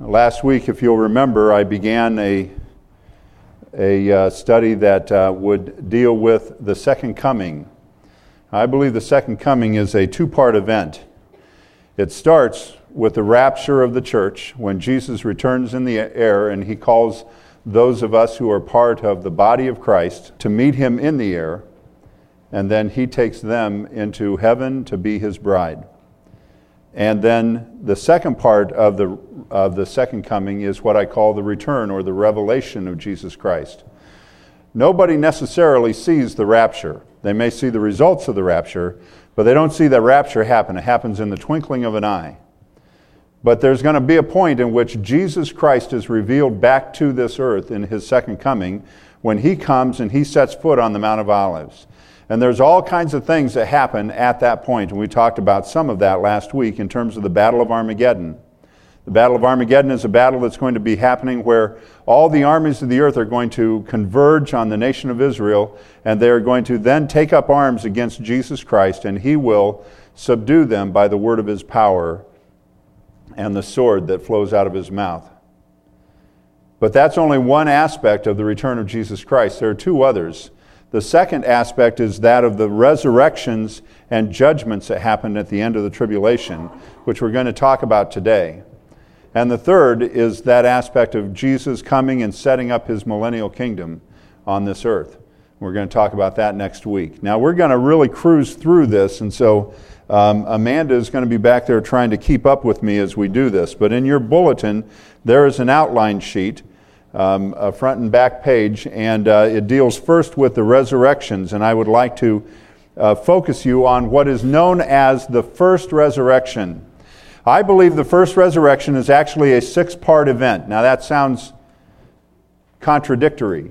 Last week, if you'll remember, I began a study that would deal with the second coming. I believe the second coming is a two-part event. It starts with the rapture of the church when Jesus returns in the air and he calls those of us who are part of the body of Christ to meet him in the air, and then he takes them into heaven to be his bride. And then the second part of the second coming is what I call the return or the revelation of Jesus Christ. Nobody necessarily sees the rapture. They may see the results of the rapture, but they don't see the rapture happen. It happens in the twinkling of an eye. But there's going to be a point in which Jesus Christ is revealed back to this earth in his second coming when he comes and he sets foot on the Mount of Olives. And there's all kinds of things that happen at that point, and we talked about some of that last week in terms of the Battle of Armageddon. The Battle of Armageddon is a battle that's going to be happening where all the armies of the earth are going to converge on the nation of Israel, and they are going to then take up arms against Jesus Christ, and he will subdue them by the word of his power and the sword that flows out of his mouth. But that's only one aspect of the return of Jesus Christ. There are two others. The second aspect is that of the resurrections and judgments that happen at the end of the tribulation, which we're going to talk about today. And the third is that aspect of Jesus coming and setting up his millennial kingdom on this earth. We're going to talk about that next week. Now, we're going to really cruise through this, and so Amanda is going to be back there trying to keep up with me as we do this. But in your bulletin, there is an outline sheet, a front and back page, and it deals first with the resurrections, and I would like to focus you on what is known as the first resurrection. I believe the first resurrection is actually a 6-part event. Now that sounds contradictory,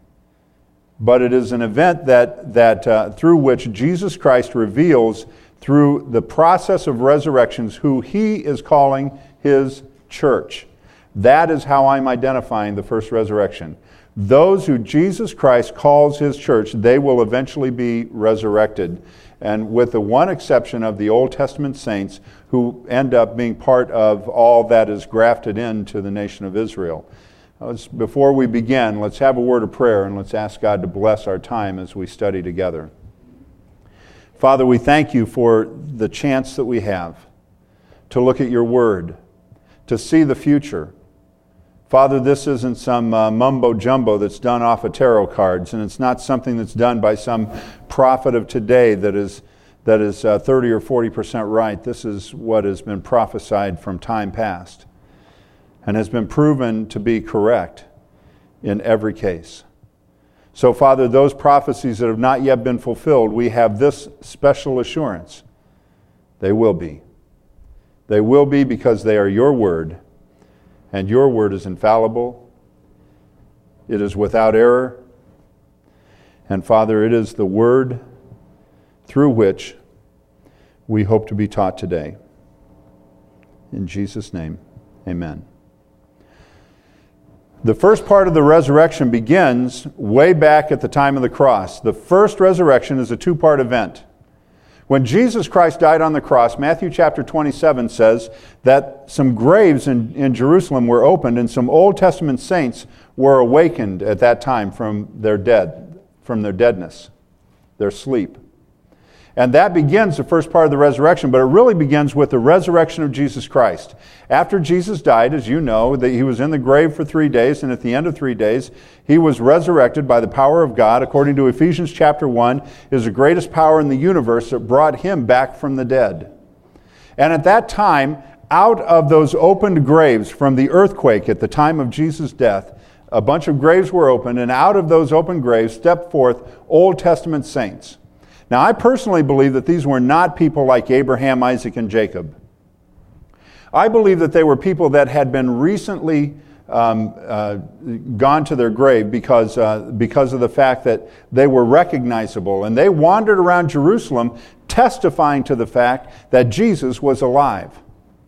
but it is an event that through which Jesus Christ reveals through the process of resurrections who he is calling his church. That is how I'm identifying the first resurrection. Those who Jesus Christ calls his church, they will eventually be resurrected. And with the one exception of the Old Testament saints who end up being part of all that is grafted into the nation of Israel. Before we begin, let's have a word of prayer and let's ask God to bless our time as we study together. Father, we thank you for the chance that we have to look at your word, to see the future. Father, this isn't some mumbo-jumbo that's done off of tarot cards, and it's not something that's done by some prophet of today that is 30 or 40% right. This is what has been prophesied from time past and has been proven to be correct in every case. So, Father, those prophecies that have not yet been fulfilled, we have this special assurance. They will be. They will be because they are your word. And your word is infallible. It is without error. And Father, it is the word through which we hope to be taught today. In Jesus' name, amen. The first part of the resurrection begins way back at the time of the cross. The first resurrection is a 2-part event. When Jesus Christ died on the cross, Matthew chapter 27 says that some graves in Jerusalem were opened and some Old Testament saints were awakened at that time from their deadness, their sleep. And that begins the first part of the resurrection, but it really begins with the resurrection of Jesus Christ. After Jesus died, as you know, that he was in the grave for 3 days, and at the end of 3 days, he was resurrected by the power of God. According to Ephesians chapter 1, is the greatest power in the universe that brought him back from the dead. And at that time, out of those opened graves from the earthquake at the time of Jesus' death, a bunch of graves were opened, and out of those open graves stepped forth Old Testament saints. Now, I personally believe that these were not people like Abraham, Isaac, and Jacob. I believe that they were people that had been recently gone to their grave because of the fact that they were recognizable. And they wandered around Jerusalem testifying to the fact that Jesus was alive.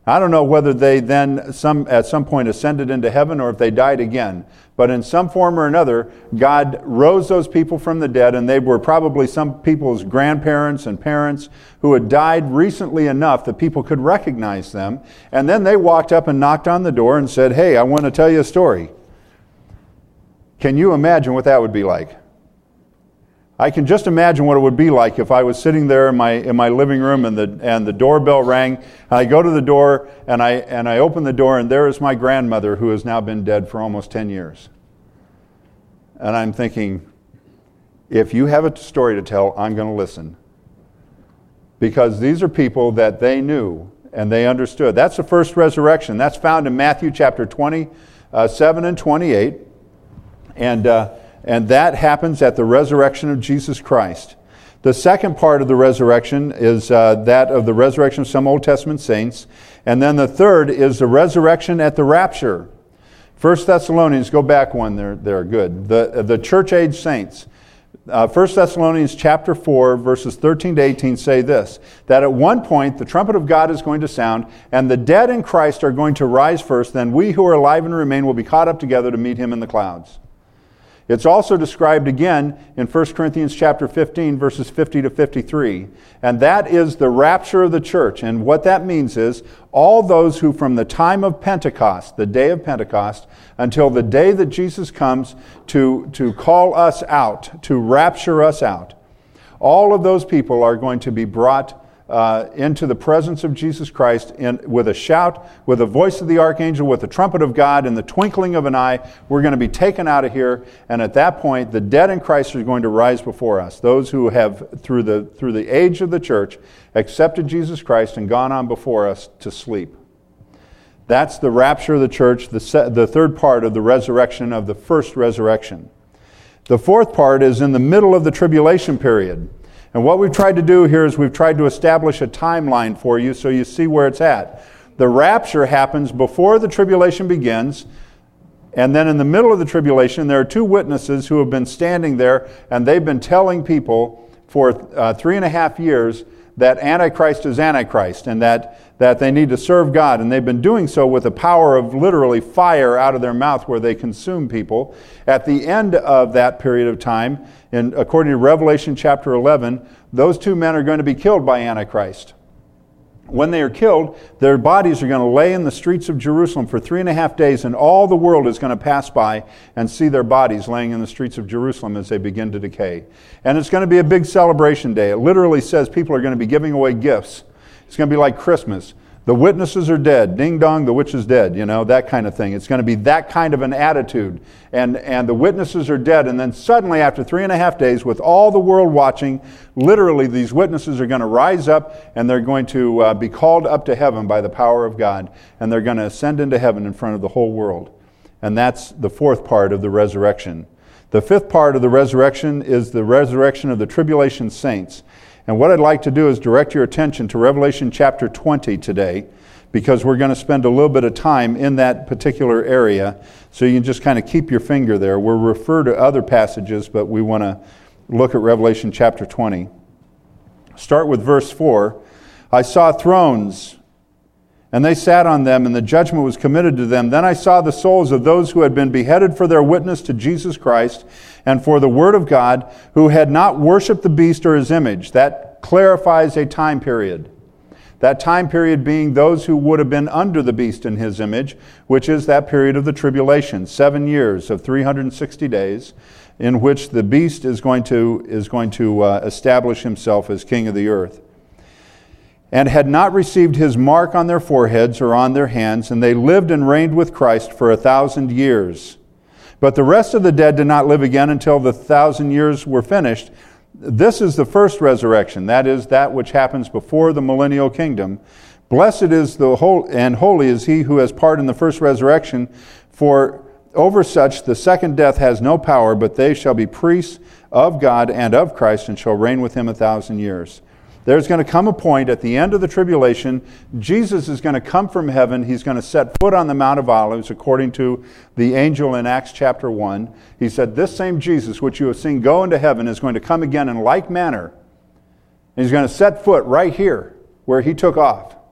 I don't know whether they then at some point ascended into heaven or if they died again. But in some form or another, God rose those people from the dead, and they were probably some people's grandparents and parents who had died recently enough that people could recognize them. And then they walked up and knocked on the door and said, "Hey, I want to tell you a story." Can you imagine what that would be like? I can just imagine what it would be like if I was sitting there in my living room and the doorbell rang, and I go to the door and I open the door, and there is my grandmother who has now been dead for almost 10 years. And I'm thinking, if you have a story to tell, I'm going to listen. Because these are people that they knew and they understood. That's the first resurrection. That's found in Matthew chapter 27 and 28. And that happens at the resurrection of Jesus Christ. The second part of the resurrection is that of the resurrection of some Old Testament saints. And then the third is the resurrection at the rapture. 1 Thessalonians, go back one, they're good. The church age saints. 1 Thessalonians chapter 4, verses 13 to 18 say this, that at one point the trumpet of God is going to sound, and the dead in Christ are going to rise first, then we who are alive and remain will be caught up together to meet him in the clouds. It's also described again in 1 Corinthians chapter 15, verses 50 to 53. And that is the rapture of the church. And what that means is all those who from the time of Pentecost, the day of Pentecost, until the day that Jesus comes to call us out, to rapture us out, all of those people are going to be brought into the presence of Jesus Christ with a shout, with the voice of the archangel, with the trumpet of God, in the twinkling of an eye. We're going to be taken out of here, and at that point, the dead in Christ are going to rise before us. Those who have, through the age of the church, accepted Jesus Christ and gone on before us to sleep. That's the rapture of the church, the third part of the resurrection of the first resurrection. The fourth part is in the middle of the tribulation period. And what we've tried to do here is we've tried to establish a timeline for you so you see where it's at. The rapture happens before the tribulation begins, and then in the middle of the tribulation, there are two witnesses who have been standing there, and they've been telling people for 3.5 years that Antichrist is Antichrist, and that they need to serve God. And they've been doing so with the power of literally fire out of their mouth where they consume people. At the end of that period of time, according to Revelation chapter 11, those two men are going to be killed by Antichrist. When they are killed, their bodies are going to lay in the streets of Jerusalem for 3.5 days, and all the world is going to pass by and see their bodies laying in the streets of Jerusalem as they begin to decay. And it's going to be a big celebration day. It literally says people are going to be giving away gifts. It's going to be like Christmas. The witnesses are dead. Ding dong, the witch is dead. You know, that kind of thing. It's going to be that kind of an attitude. And the witnesses are dead. And then suddenly, after 3.5 days, with all the world watching, literally these witnesses are going to rise up and they're going to be called up to heaven by the power of God. And they're going to ascend into heaven in front of the whole world. And that's the fourth part of the resurrection. The fifth part of the resurrection is the resurrection of the tribulation saints. And what I'd like to do is direct your attention to Revelation chapter 20 today, because we're going to spend a little bit of time in that particular area, so you can just kind of keep your finger there. We'll refer to other passages, but we want to look at Revelation chapter 20. Start with verse 4. I saw thrones, and they sat on them, and the judgment was committed to them. Then I saw the souls of those who had been beheaded for their witness to Jesus Christ and for the word of God, who had not worshipped the beast or his image. That clarifies a time period. That time period being those who would have been under the beast in his image, which is that period of the tribulation, 7 years of 360 days, in which the beast is going to establish himself as king of the earth. And had not received his mark on their foreheads or on their hands, and they lived and reigned with Christ for 1,000 years. But the rest of the dead did not live again until the 1,000 years were finished. This is the first resurrection, that is, that which happens before the millennial kingdom. Blessed is and holy is he who has part in the first resurrection, for over such the second death has no power, but they shall be priests of God and of Christ, and shall reign with him 1,000 years. There's going to come a point at the end of the tribulation, Jesus is going to come from heaven. He's going to set foot on the Mount of Olives, according to the angel in Acts chapter 1. He said, this same Jesus, which you have seen go into heaven, is going to come again in like manner. And he's going to set foot right here, where he took off.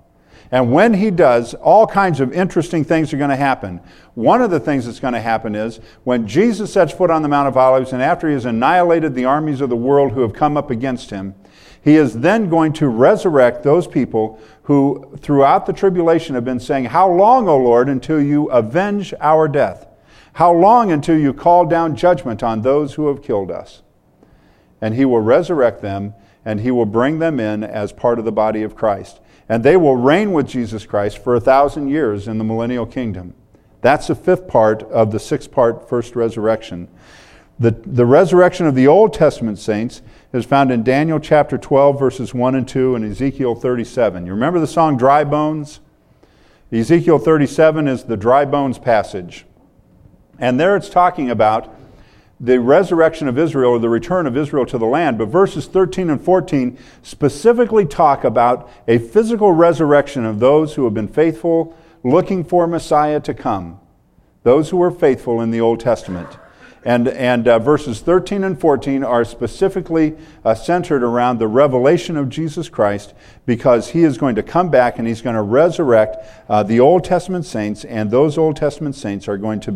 And when he does, all kinds of interesting things are going to happen. One of the things that's going to happen is when Jesus sets foot on the Mount of Olives, and after he has annihilated the armies of the world who have come up against him, he is then going to resurrect those people who throughout the tribulation have been saying, "How long, O Lord, until you avenge our death? How long until you call down judgment on those who have killed us?" And he will resurrect them, and he will bring them in as part of the body of Christ. And they will reign with Jesus Christ for 1,000 years in the millennial kingdom. That's the fifth part of the six-part first resurrection. The resurrection of the Old Testament saints is found in Daniel chapter 12, verses 1 and 2, and Ezekiel 37. You remember the song Dry Bones? Ezekiel 37 is the dry bones passage. And there it's talking about the resurrection of Israel, or the return of Israel to the land. But verses 13 and 14 specifically talk about a physical resurrection of those who have been faithful, looking for Messiah to come. Those who were faithful in the Old Testament. And verses 13 and 14 are specifically centered around the revelation of Jesus Christ, because he is going to come back and he's going to resurrect the Old Testament saints, and those Old Testament saints are going to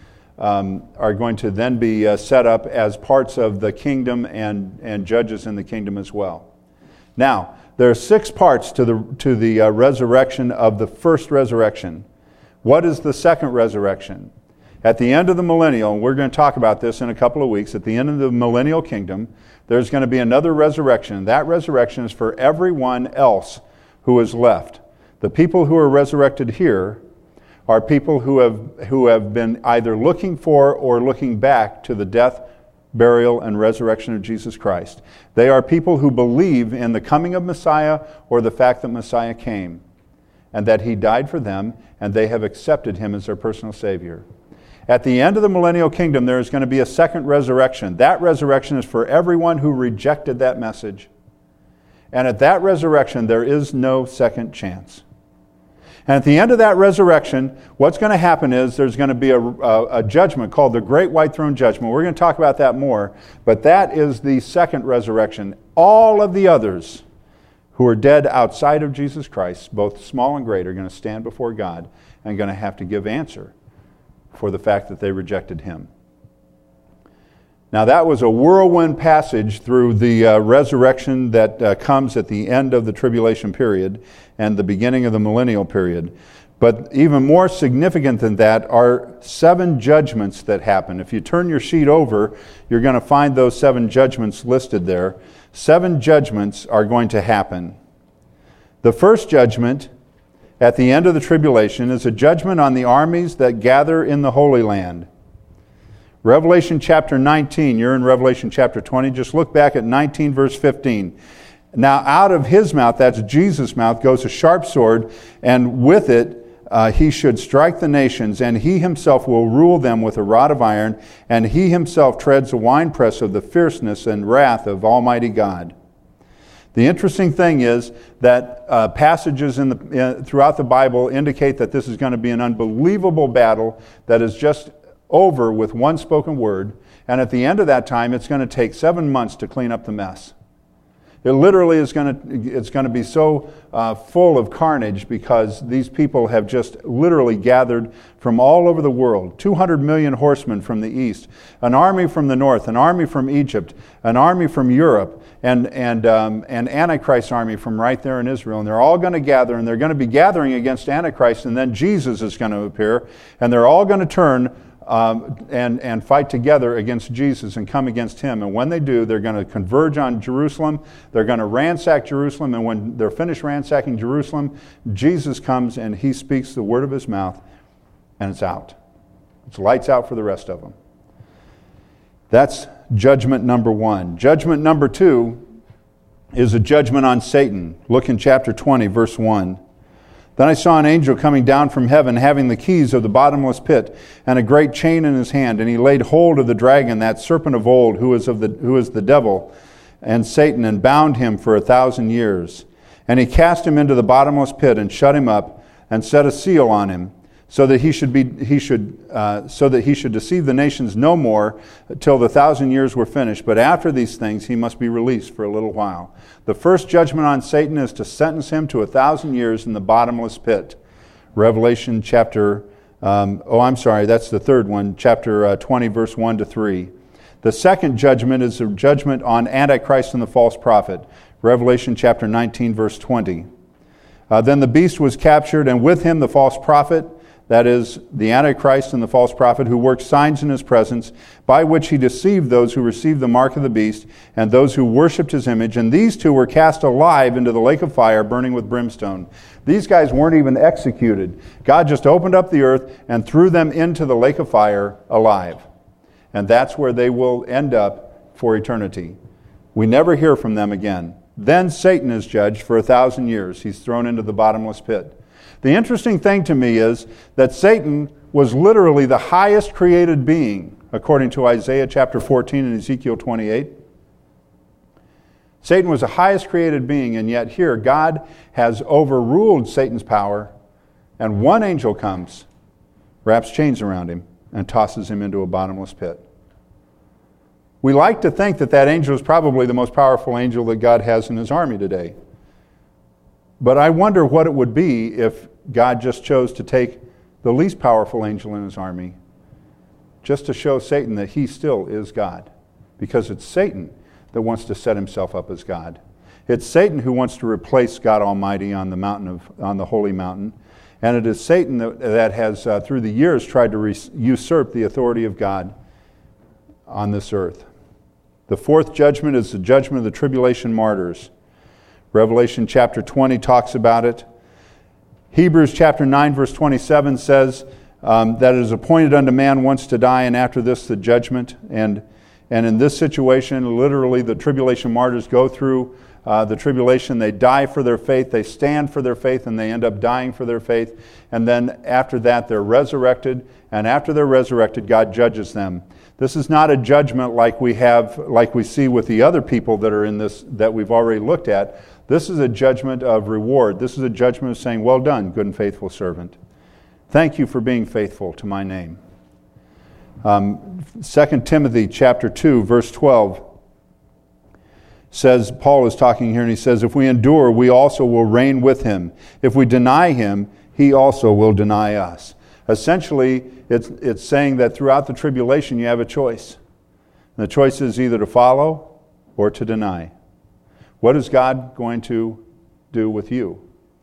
then be set up as parts of the kingdom and judges in the kingdom as well. Now, there are 6 parts to the resurrection of the first resurrection. What is the second resurrection? At the end of the millennial, and we're going to talk about this in a couple of weeks, at the end of the millennial kingdom, there's going to be another resurrection. That resurrection is for everyone else who is left. The people who are resurrected here are people who have been either looking for or looking back to the death, burial, and resurrection of Jesus Christ. They are people who believe in the coming of Messiah, or the fact that Messiah came, and that he died for them, and they have accepted him as their personal Savior. At the end of the millennial kingdom, there is going to be a second resurrection. That resurrection is for everyone who rejected that message. And at that resurrection, there is no second chance. And at the end of that resurrection, what's going to happen is there's going to be a judgment called the Great White Throne Judgment. We're going to talk about that more, but that is the second resurrection. All of the others who are dead outside of Jesus Christ, both small and great, are going to stand before God and going to have to give answer for the fact that they rejected him. Now, that was a whirlwind passage through the resurrection that comes at the end of the tribulation period and the beginning of the millennial period. But even more significant than that are 7 judgments that happen. If you turn your sheet over, you're going to find those 7 judgments listed there. 7 judgments are going to happen. The first judgment at the end of the tribulation is a judgment on the armies that gather in the Holy Land. Revelation chapter 19, you're in Revelation chapter 20, just look back at 19 verse 15. Now out of his mouth, that's Jesus' mouth, goes a sharp sword, and with it he should strike the nations, and he himself will rule them with a rod of iron, and he himself treads the winepress of the fierceness and wrath of Almighty God. The interesting thing is that passages throughout the Bible indicate that this is going to be an unbelievable battle that is just over with one spoken word, and at the end of that time, it's going to take 7 months to clean up the mess. It literally is going to be so full of carnage, because these people have just literally gathered from all over the world. 200 million horsemen from the east, an army from the north, an army from Egypt, an army from Europe, and Antichrist's army from right there in Israel. And they're all going to gather, and they're going to be gathering against Antichrist, and then Jesus is going to appear, and they're all going to turn and fight together against Jesus and come against him. And when they do, they're going to converge on Jerusalem. They're going to ransack Jerusalem. And when they're finished ransacking Jerusalem, Jesus comes and he speaks the word of his mouth, and it's out. It's lights out for the rest of them. That's judgment number 1. Judgment number 2 is a judgment on Satan. Look in chapter 20, verse 1. Then I saw an angel coming down from heaven, having the keys of the bottomless pit and a great chain in his hand. And he laid hold of the dragon, that serpent of old, who is the devil and Satan, and bound him for 1,000 years. And he cast him into the bottomless pit and shut him up and set a seal on him, so that he should deceive the nations no more till the 1,000 years were finished. But after these things he must be released for a little while. The first judgment on Satan is to sentence him to 1,000 years in the bottomless pit. Revelation chapter, that's the third one, chapter 20, verse 1 to 3. The second judgment is a judgment on Antichrist and the false prophet. Revelation chapter 19, verse 20. Then the beast was captured, and with him the false prophet, that is, the Antichrist and the false prophet, who worked signs in his presence, by which he deceived those who received the mark of the beast and those who worshipped his image. And these two were cast alive into the lake of fire, burning with brimstone. These guys weren't even executed. God just opened up the earth and threw them into the lake of fire alive. And that's where they will end up for eternity. We never hear from them again. Then Satan is judged for 1,000 years. He's thrown into the bottomless pit. The interesting thing to me is that Satan was literally the highest created being, according to Isaiah chapter 14 and Ezekiel 28. Satan was the highest created being, and yet here God has overruled Satan's power, and one angel comes, wraps chains around him, and tosses him into a bottomless pit. We like to think that that angel is probably the most powerful angel that God has in his army today. But I wonder what it would be if God just chose to take the least powerful angel in his army just to show Satan that he still is God. Because it's Satan that wants to set himself up as God. It's Satan who wants to replace God Almighty on the holy mountain. And it is Satan that has, through the years, tried to usurp the authority of God on this earth. The fourth judgment is the judgment of the tribulation martyrs. Revelation chapter 20 talks about it. Hebrews chapter 9 verse 27 says that it is appointed unto man once to die, and after this the judgment. And in this situation, literally the tribulation martyrs go through the tribulation. They die for their faith, they stand for their faith, and they end up dying for their faith. And then after that they're resurrected, and after they're resurrected, God judges them. This is not a judgment like we see with the other people that are in this, that we've already looked at. This is a judgment of reward. This is a judgment of saying, well done, good and faithful servant. Thank you for being faithful to my name. 2 Timothy chapter 2, verse 12 says, Paul is talking here, and he says, if we endure, we also will reign with him. If we deny him, he also will deny us. Essentially, it's saying that throughout the tribulation you have a choice. And the choice is either to follow or to deny. What is God going to do with you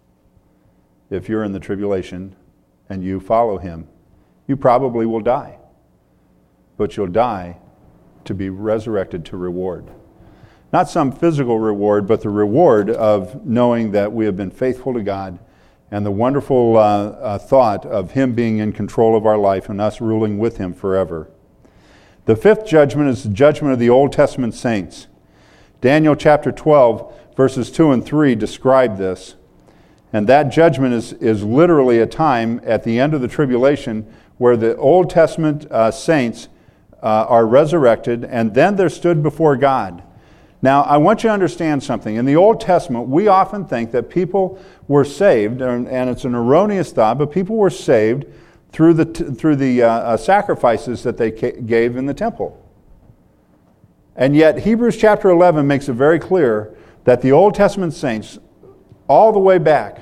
if you're in the tribulation and you follow him? You probably will die. But you'll die to be resurrected to reward. Not some physical reward, but the reward of knowing that we have been faithful to God, and the wonderful thought of him being in control of our life and us ruling with him forever. The fifth judgment is the judgment of the Old Testament saints. Daniel chapter 12, verses 2 and 3 describe this. And that judgment is literally a time at the end of the tribulation where the Old Testament saints are resurrected, and then they're stood before God. Now, I want you to understand something. In the Old Testament, we often think that people were saved, and it's an erroneous thought, but people were saved through the sacrifices that they gave in the temple. And yet, Hebrews chapter 11 makes it very clear that the Old Testament saints, all the way back,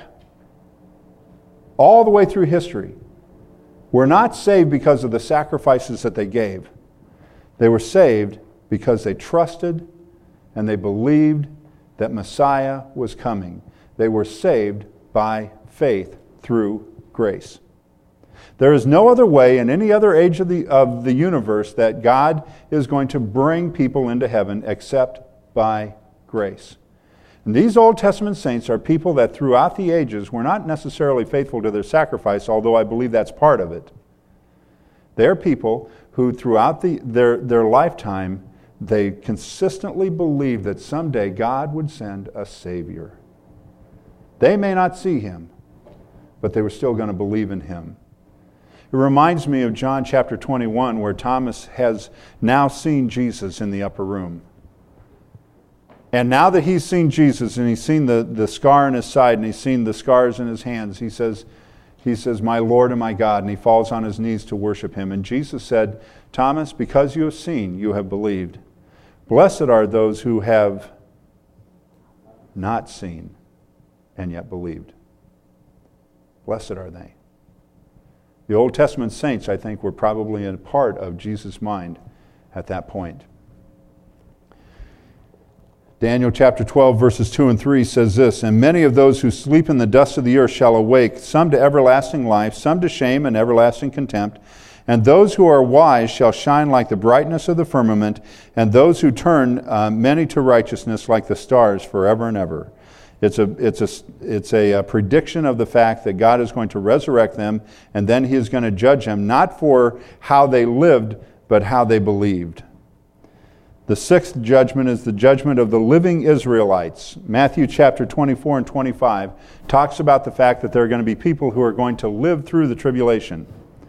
all the way through history, were not saved because of the sacrifices that they gave. They were saved because they trusted and they believed that Messiah was coming. They were saved by faith through grace. There is no other way in any other age of the universe that God is going to bring people into heaven except by grace. And these Old Testament saints are people that throughout the ages were not necessarily faithful to their sacrifice, although I believe that's part of it. They're people who throughout their lifetime, they consistently believed that someday God would send a Savior. They may not see him, but they were still going to believe in him. It reminds me of John chapter 21, where Thomas has now seen Jesus in the upper room. And now that he's seen Jesus and he's seen the scar in his side and he's seen the scars in his hands, he says, he says, "My Lord and my God," and he falls on his knees to worship him. And Jesus said, "Thomas, because you have seen, you have believed. Blessed are those who have not seen and yet believed." Blessed are they. The Old Testament saints, I think, were probably a part of Jesus' mind at that point. Daniel chapter 12, verses 2 and 3 says this, "And many of those who sleep in the dust of the earth shall awake, some to everlasting life, some to shame and everlasting contempt. And those who are wise shall shine like the brightness of the firmament, and those who turn many to righteousness like the stars forever and ever." It's a prediction of the fact that God is going to resurrect them, and then he is going to judge them, not for how they lived, but how they believed. The sixth judgment is the judgment of the living Israelites. Matthew chapter 24 and 25 talks about the fact that there are going to be people who are going to live through the tribulation.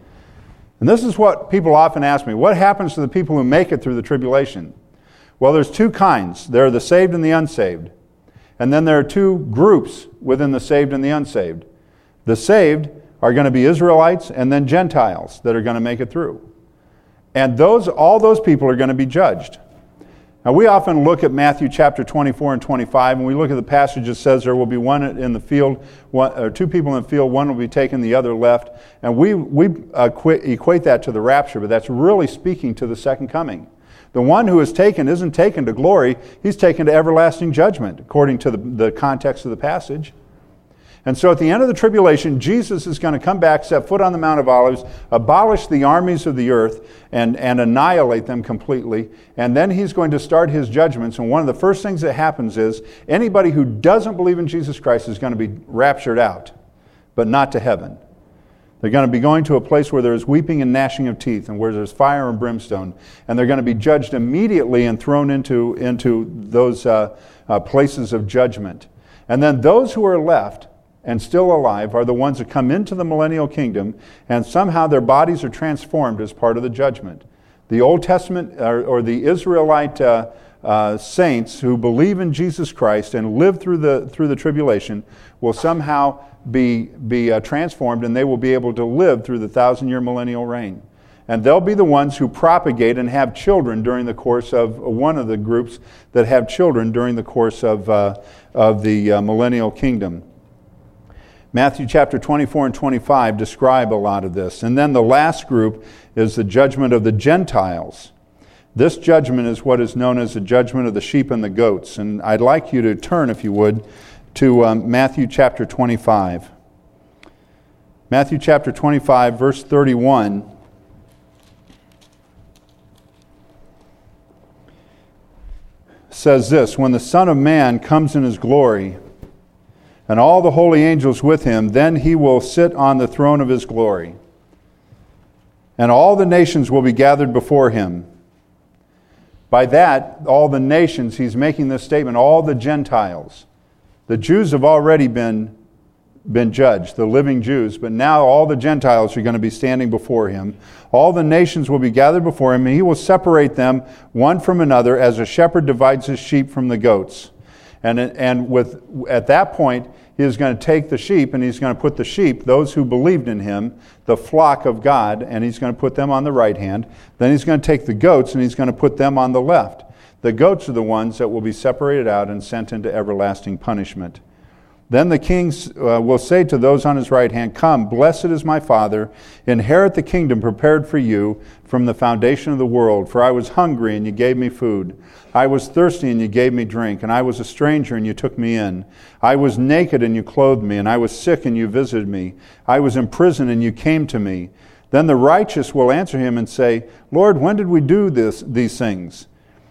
And this is what people often ask me: what happens to the people who make it through the tribulation? Well, there's two kinds. There are the saved and the unsaved. And then there are two groups within the saved and the unsaved. The saved are going to be Israelites and then Gentiles that are going to make it through. And all those people are going to be judged. Now, we often look at Matthew chapter 24 and 25, and we look at the passage that says there will be one in the field, or two people in the field, one will be taken, the other left. And we equate that to the rapture, but that's really speaking to the second coming. The one who is taken isn't taken to glory, he's taken to everlasting judgment, according to the context of the passage. And so at the end of the tribulation, Jesus is going to come back, set foot on the Mount of Olives, abolish the armies of the earth, and annihilate them completely. And then he's going to start his judgments. And one of the first things that happens is anybody who doesn't believe in Jesus Christ is going to be raptured out, but not to heaven. They're going to be going to a place where there's weeping and gnashing of teeth, and where there's fire and brimstone. And they're going to be judged immediately and thrown into those places of judgment. And then those who are left and still alive are the ones that come into the millennial kingdom, and somehow their bodies are transformed as part of the judgment. The Old Testament or the Israelite saints who believe in Jesus Christ and live through the tribulation will somehow be transformed, and they will be able to live through the 1,000-year millennial reign. And they'll be the ones who propagate and have children during the course of one of the groups that have children during the course of the millennial kingdom. Matthew chapter 24 and 25 describe a lot of this. And then the last group is the judgment of the Gentiles. This judgment is what is known as the judgment of the sheep and the goats. And I'd like you to turn, if you would, to Matthew chapter 25. Matthew chapter 25, verse 31. Says this: "When the Son of Man comes in his glory, and all the holy angels with him, then he will sit on the throne of his glory. And all the nations will be gathered before him." By that, all the nations, he's making this statement, all the Gentiles. The Jews have already been judged, the living Jews, but now all the Gentiles are going to be standing before him. All the nations will be gathered before him, and he will separate them one from another as a shepherd divides his sheep from the goats. And at that point, he is going to take the sheep, and he's going to put the sheep, those who believed in him, the flock of God, and he's going to put them on the right hand. Then he's going to take the goats, and he's going to put them on the left. The goats are the ones that will be separated out and sent into everlasting punishment. Then the king will say to those on his right hand, "Come, blessed is my Father, inherit the kingdom prepared for you from the foundation of the world. For I was hungry, and you gave me food. I was thirsty, and you gave me drink. And I was a stranger, and you took me in. I was naked, and you clothed me. And I was sick, and you visited me. I was in prison, and you came to me." Then the righteous will answer him and say, "Lord, when did we do these things?"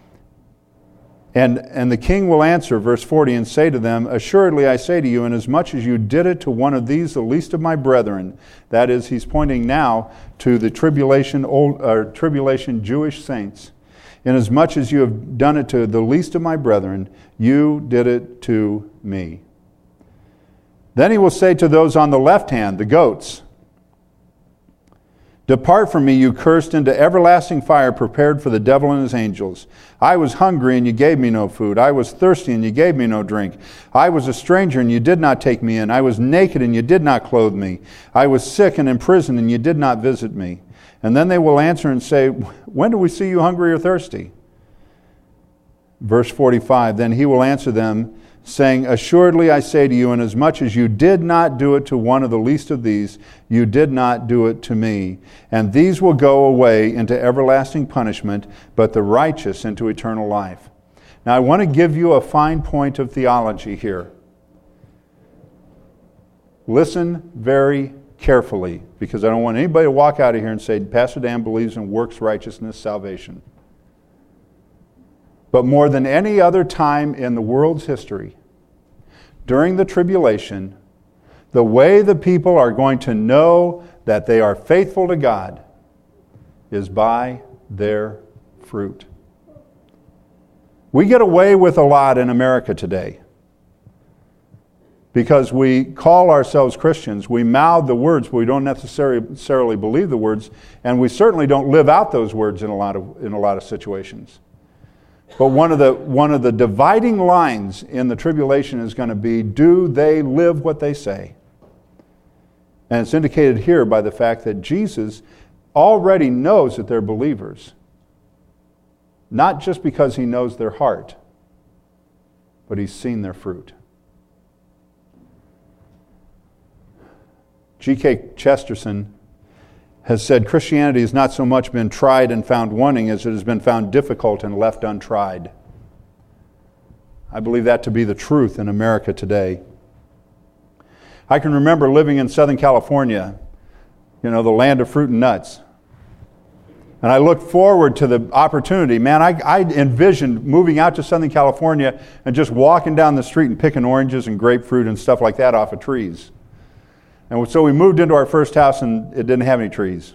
And the king will answer, verse 40, and say to them, "Assuredly I say to you, inasmuch as you did it to one of these, the least of my brethren," that is, he's pointing now to the tribulation Jewish saints, "inasmuch as you have done it to the least of my brethren, you did it to me." Then he will say to those on the left hand, the goats, Depart from me, you cursed, into everlasting fire prepared for the devil and his angels. I was hungry, and you gave me no food. I was thirsty, and you gave me no drink. I was a stranger, and you did not take me in. I was naked, and you did not clothe me. I was sick and in prison, and you did not visit me. And then they will answer and say, when do we see you hungry or thirsty? Verse 45, then he will answer them, saying, assuredly I say to you, inasmuch as you did not do it to one of the least of these, you did not do it to me. And these will go away into everlasting punishment, but the righteous into eternal life. Now I want to give you a fine point of theology here. Listen very carefully, because I don't want anybody to walk out of here and say, Pastor Dan believes in works righteousness salvation. But more than any other time in the world's history, during the tribulation, the way the people are going to know that they are faithful to God is by their fruit. We get away with a lot in America today because we call ourselves Christians. We mouth the words, but we don't necessarily believe the words, and we certainly don't live out those words in a lot of situations. But one of the dividing lines in the tribulation is going to be, do they live what they say? And it's indicated here by the fact that Jesus already knows that they're believers. Not just because he knows their heart, but he's seen their fruit. G.K. Chesterton has said Christianity has not so much been tried and found wanting as it has been found difficult and left untried. I believe that to be the truth in America today. I can remember living in Southern California, the land of fruit and nuts. And I looked forward to the opportunity. Man, I envisioned moving out to Southern California and just walking down the street and picking oranges and grapefruit and stuff like that off of trees. And so we moved into our first house and it didn't have any trees.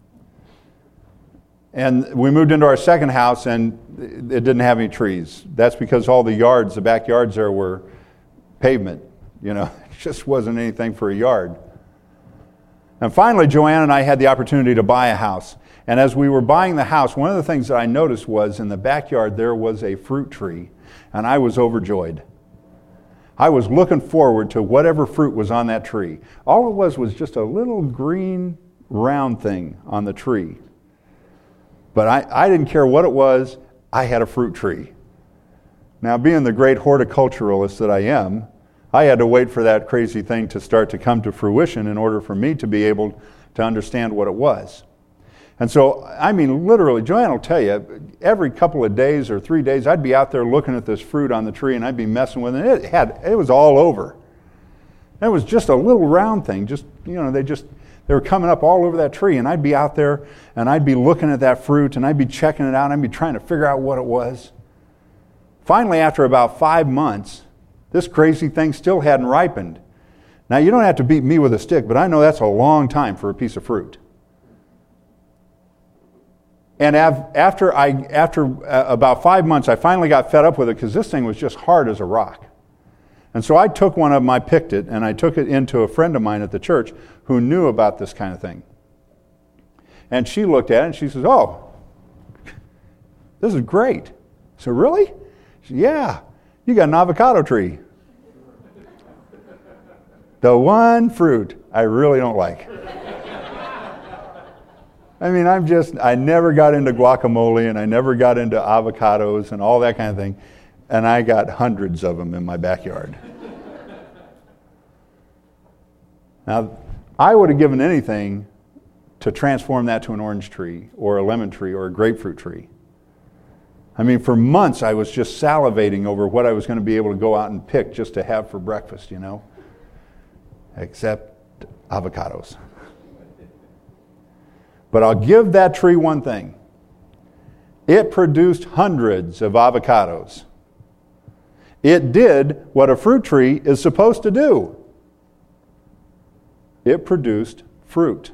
And we moved into our second house and it didn't have any trees. That's because all the backyards there were pavement. It just wasn't anything for a yard. And finally, Joanne and I had the opportunity to buy a house. And as we were buying the house, one of the things that I noticed was in the backyard there was a fruit tree. And I was overjoyed. I was looking forward to whatever fruit was on that tree. All it was just a little green round thing on the tree. But I didn't care what it was. I had a fruit tree. Now, being the great horticulturalist that I am, I had to wait for that crazy thing to start to come to fruition in order for me to be able to understand what it was. And so, literally, Joanne will tell you, every couple of days or 3 days, I'd be out there looking at this fruit on the tree and I'd be messing with it. It was all over. It was just a little round thing. They were coming up all over that tree, and I'd be out there and I'd be looking at that fruit and I'd be checking it out and I'd be trying to figure out what it was. Finally, after about 5 months, this crazy thing still hadn't ripened. Now, you don't have to beat me with a stick, but I know that's a long time for a piece of fruit. And after about 5 months, I finally got fed up with it because this thing was just hard as a rock. And so I took one of them, I picked it, and I took it into a friend of mine at the church who knew about this kind of thing. And she looked at it and she says, oh, this is great. I said, really? She said, yeah, you got an avocado tree. The one fruit I really don't like. I never got into guacamole and I never got into avocados and all that kind of thing. And I got hundreds of them in my backyard. Now, I would have given anything to transform that to an orange tree or a lemon tree or a grapefruit tree. For months I was just salivating over what I was going to be able to go out and pick just to have for breakfast, Except avocados. But I'll give that tree one thing. It produced hundreds of avocados. It did what a fruit tree is supposed to do. It produced fruit.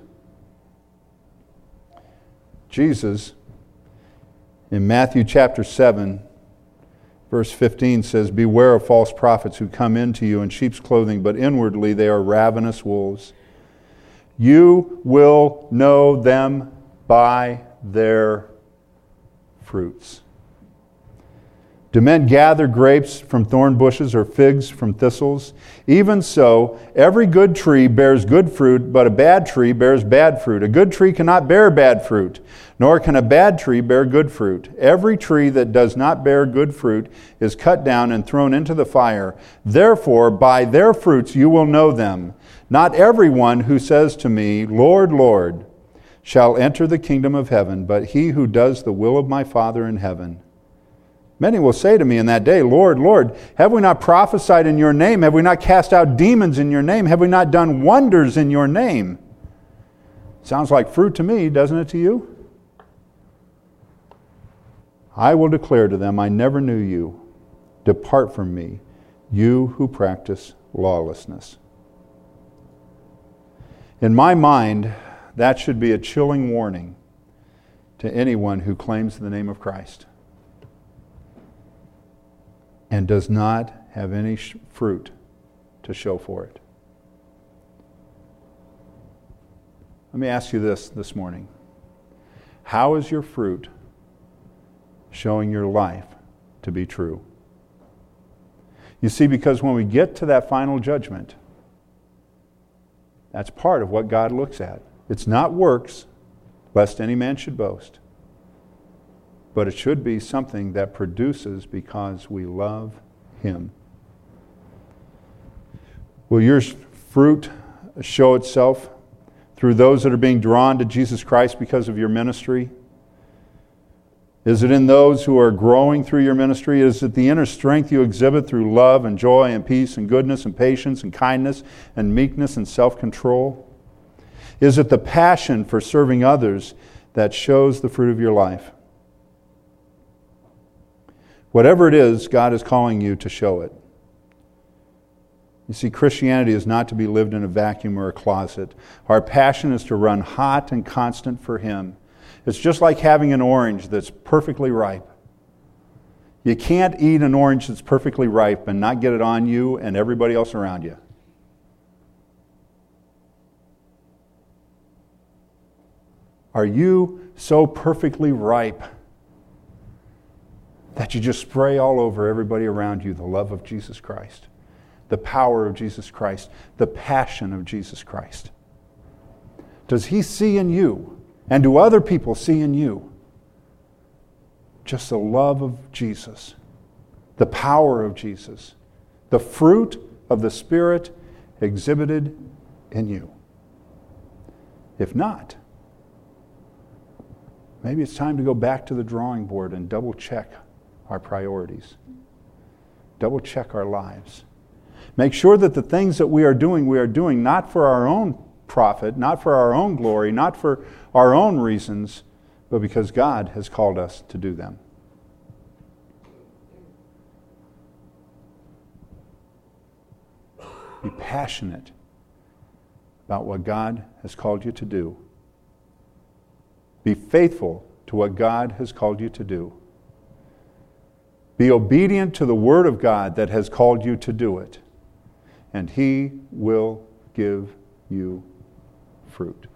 Jesus, in Matthew chapter 7, verse 15 says, beware of false prophets who come into you in sheep's clothing, but inwardly they are ravenous wolves. You will know them by their fruits. Do men gather grapes from thorn bushes or figs from thistles? Even so, every good tree bears good fruit, but a bad tree bears bad fruit. A good tree cannot bear bad fruit, nor can a bad tree bear good fruit. Every tree that does not bear good fruit is cut down and thrown into the fire. Therefore, by their fruits you will know them. Not everyone who says to me, Lord, Lord, shall enter the kingdom of heaven, but he who does the will of my Father in heaven. Many will say to me in that day, Lord, Lord, have we not prophesied in your name? Have we not cast out demons in your name? Have we not done wonders in your name? Sounds like fruit to me, doesn't it to you? I will declare to them, I never knew you. Depart from me, you who practice lawlessness. In my mind, that should be a chilling warning to anyone who claims the name of Christ and does not have any fruit to show for it. Let me ask you this morning. How is your fruit showing your life to be true? You see, because when we get to that final judgment, that's part of what God looks at. It's not works, lest any man should boast. But it should be something that produces because we love Him. Will your fruit show itself through those that are being drawn to Jesus Christ because of your ministry? Is it in those who are growing through your ministry? Is it the inner strength you exhibit through love and joy and peace and goodness and patience and kindness and meekness and self-control? Is it the passion for serving others that shows the fruit of your life? Whatever it is, God is calling you to show it. You see, Christianity is not to be lived in a vacuum or a closet. Our passion is to run hot and constant for Him. It's just like having an orange that's perfectly ripe. You can't eat an orange that's perfectly ripe and not get it on you and everybody else around you. Are you so perfectly ripe that you just spray all over everybody around you the love of Jesus Christ, the power of Jesus Christ, the passion of Jesus Christ? Does He see in you, and do other people see in you, just the love of Jesus, the power of Jesus, the fruit of the Spirit exhibited in you? If not, maybe it's time to go back to the drawing board and double check our priorities. Double check our lives. Make sure that the things that we are doing not for our own profit, not for our own glory, not for our own reasons, but because God has called us to do them. Be passionate about what God has called you to do. Be faithful to what God has called you to do. Be obedient to the Word of God that has called you to do it, and He will give you fruit.